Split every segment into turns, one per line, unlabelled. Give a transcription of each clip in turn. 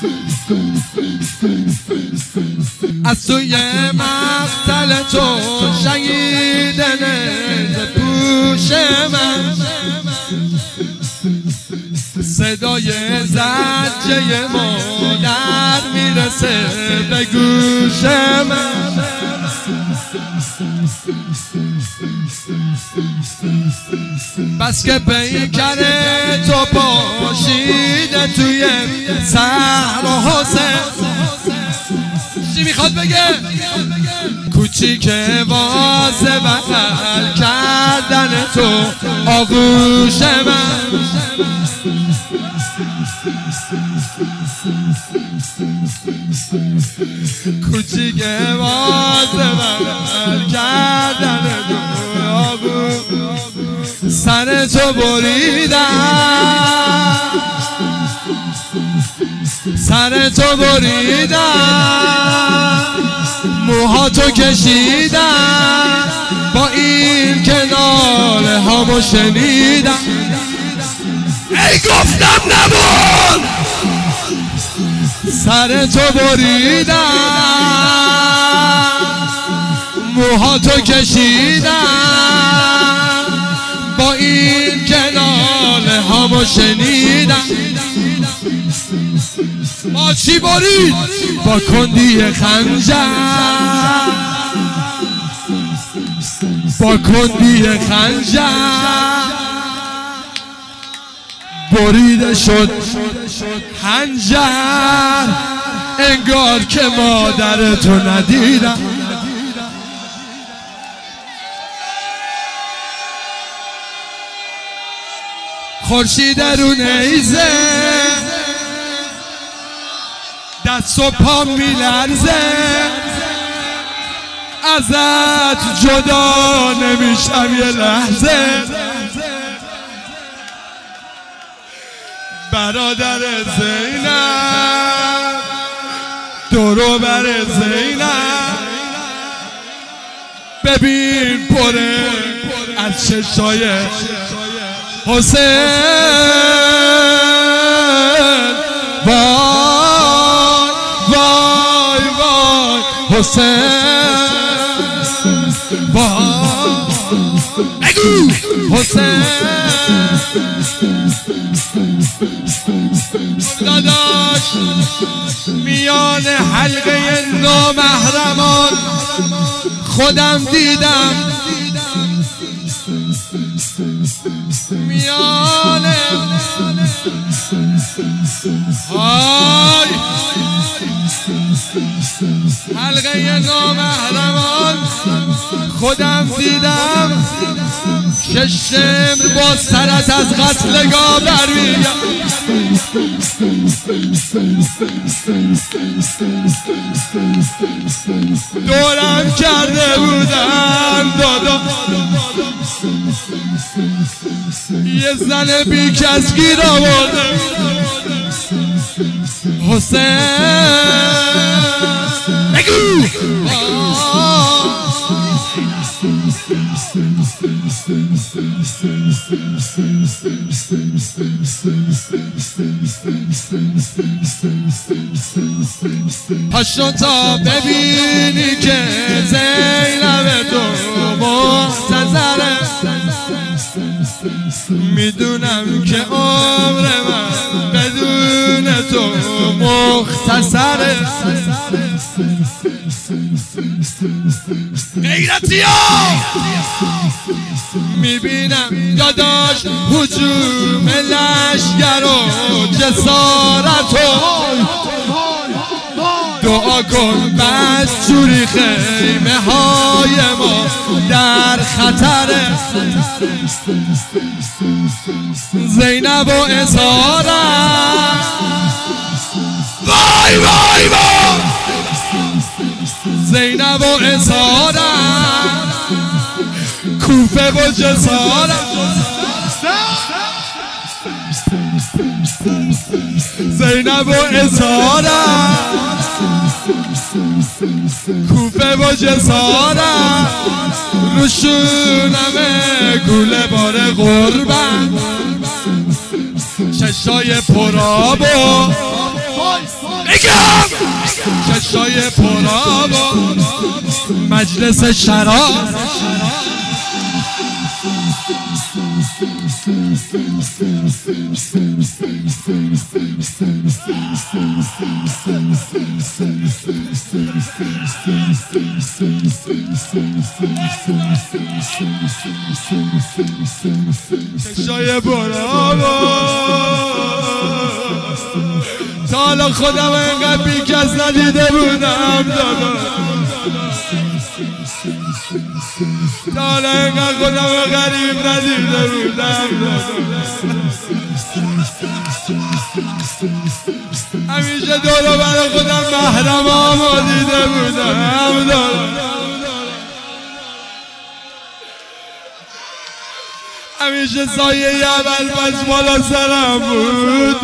از توی مقتل تو شنیدن پوش من، صدای زجه مادر میرسه به گوش من. بس که پیکر تو پاشیده توی صحرا حسین، چی میخواد بگه؟ کوچیک واسه بغل کردن تو آغوش من. کوچیک واسه بغل کردن تو آغوش، سر تو بریدم، سر تو بریدم، موهاتو کشیدم، با این کنار همو شنیدم. ای گفتم نبود، سر تو بریدم، موهاتو کشیدم، با این کنار همو شنیدم. با چی برید؟ با کندی خنجر، با کندی خنجر بریده شد خنجر، انگار که مادرتو ندیدم. خورشید رو نیزه، دست و پا میلرزه، ازت جدا نمیشم یه لحظه. برادر زینب، دورو بر زینب، ببین پره از چشای حسین. وای وای وای حسین، وای بگو حسین. داداش میان حلقه نامحرمان خودم دیدم، میان حلقه نامحرمان خودم دیدم. ششم با سرت از قتلگاه برمیگم. دورم کرده بودن دادا، یه زن بی کس گیر آورده. حسین بگو پاشو تا ببینی که زینب تو محتضره. میدونم که عمر من بدون تو مختصره. غیرتی ها میبینم داداش هجوم لشگر و جسارت و دعا کن بس جوری خیمه های ما در خطره. زینب و اسارت وای وای وای، زینب و اسارت، کوفه و جسارت. زینب و اسارت، کوفه و جسارت، روشونمه گوله بار غربت، چشای پرآب و میگم چشای پرآب و مجلس شراب چشای پرآب تا حالا خودم اینقدر بیکس ندیده بودم تا حالا اینقدر خودم غریب ندیده بودم همیشه دورو برای خودم محرمامو دیده بودم همیشه سایه اول پس بالا سرم بود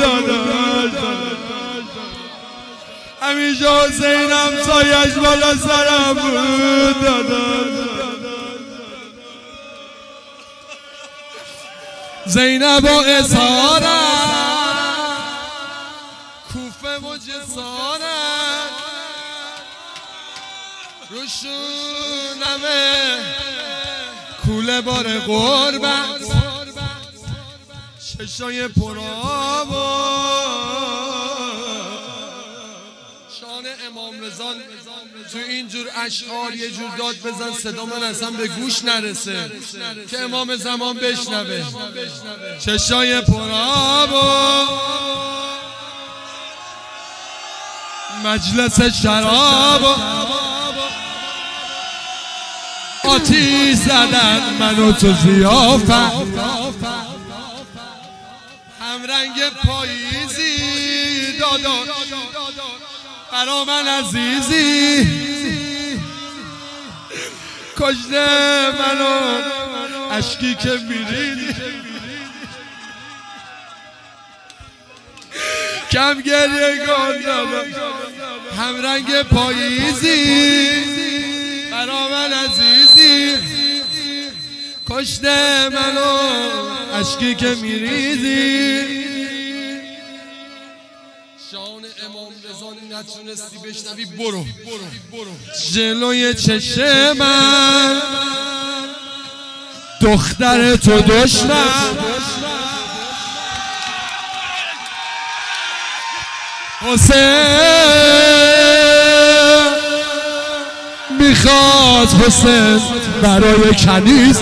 همیشه حسینم سایش بالا سرم بود زینب و اسارم کوفه و جسارم روشونمه کوله بار قربت چشای پرآب شان امام رضا تو اینجور اشعار یه جور داد بزن صدا من اصلا به گوش نرسه که امام زمان بشنوه چشای پرآب مجلس شراب آتیش زدن منو تو ضیافت همرنگ پاییزی دادا برا من عزیزی کشته منو اشکی که میریدی کم گریه کن همرنگ پاییزی برا من عزیزی کشته منو اشکی که میریزی شان امام رضا نتونستی بشنوی برو جلوی چشم من دختر تو دشمن حسین میخواد حسین برای کنیز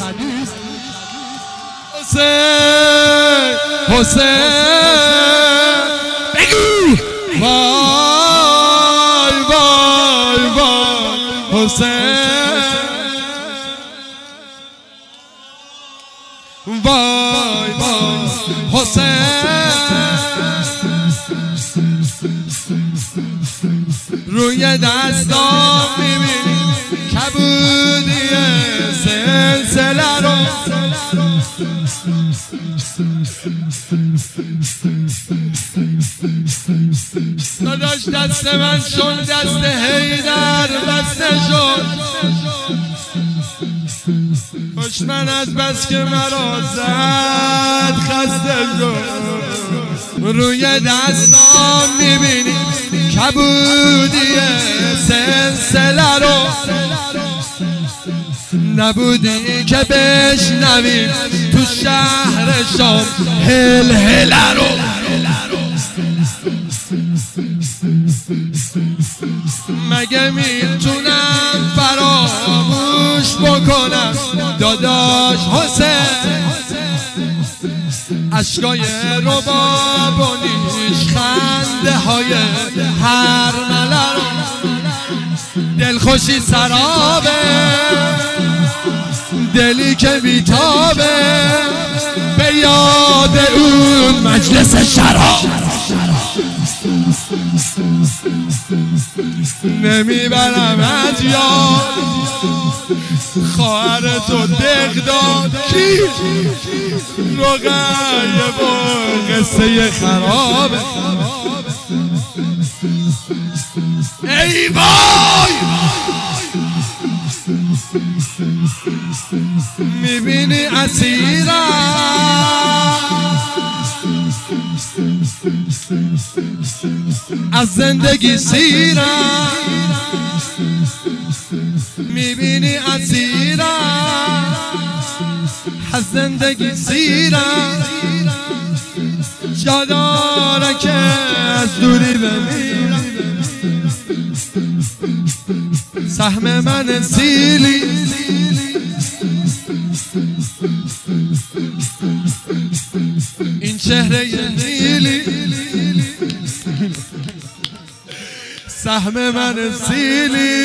حسین بگی وای وای وای حسین وای وای حسین روی دستام میبینی کبودی سلسله رو داداش دست من شد دست حیدر بسته شد دشمن از بس که مرا زد خسته شد روی دستام میبینی کبودی سلسله رو نبودی که بشنوی تو شهر شام هلهله رو مگه میتونم فراموش بکنم داداش حسین اشکای رباب و نیش خنده های هر مله رو دلخوشی سرابه دلی که بیتابه به یاد اون مجلس شراب نمیبرم از یاد خواهر تو دقداد کی رقیه با قصه خرابه ای وای میبینی اسیرم از زندگی سیرم میبینی اسیرم از زندگی سیرم جا داره که از دوری بمیرم سهم من سیلی این چهره نیلی سهم من سیلی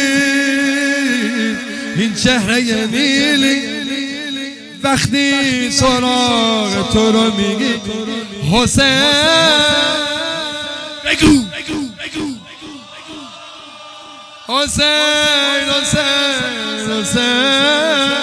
این چهره نیلی وقتی سراغ تو رو میگی حسین بگو حسین حسین حسین